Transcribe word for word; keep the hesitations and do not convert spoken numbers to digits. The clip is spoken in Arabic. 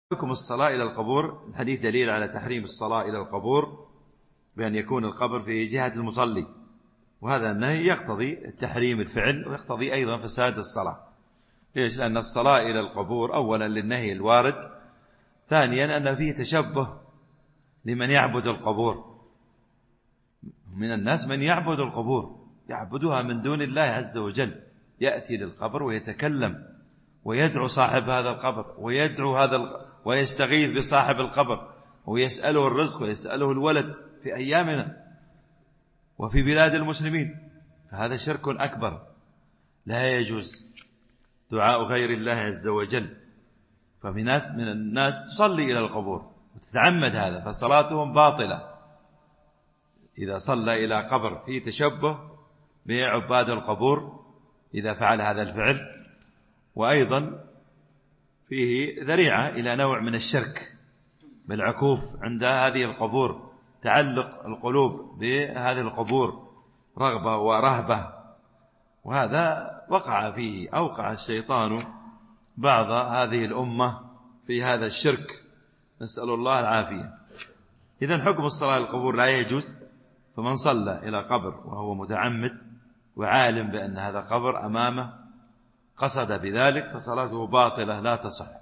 حكم الصلاة إلى القبور. الحديث دليل على تحريم الصلاة إلى القبور بأن يكون القبر في جهة المصلي، وهذا النهي يقتضي التحريم الفعل ويقتضي أيضا فساد الصلاة. ليش؟ لأن الصلاة إلى القبور أولا للنهي الوارد، ثانيا أن فيه تشبه لمن يعبد القبور. من الناس من يعبد القبور، يعبدها من دون الله عز وجل، يأتي للقبر ويتكلم ويدعو صاحب هذا القبر ويدعو هذا ال... ويستغيث بصاحب القبر ويسأله الرزق ويسأله الولد في أيامنا وفي بلاد المسلمين. فهذا شرك أكبر، لا يجوز دعاء غير الله عز وجل. ففي ناس من الناس تصلي إلى القبور وتتعمد هذا، فصلاتهم باطلة إذا صلى إلى قبر فيه تشبه بعباد القبور إذا فعل هذا الفعل، وأيضا فيه ذريعة إلى نوع من الشرك بالعكوف عند هذه القبور، تعلق القلوب بهذه القبور رغبة ورهبة، وهذا وقع فيه أوقع الشيطان بعض هذه الأمة في هذا الشرك، نسأل الله العافية. إذن حكم الصلاة إلى القبور لا يجوز، فمن صلى إلى قبر وهو متعمد وعالم بأن هذا قبر أمامه قصد بذلك فصلاته باطلة لا تصح.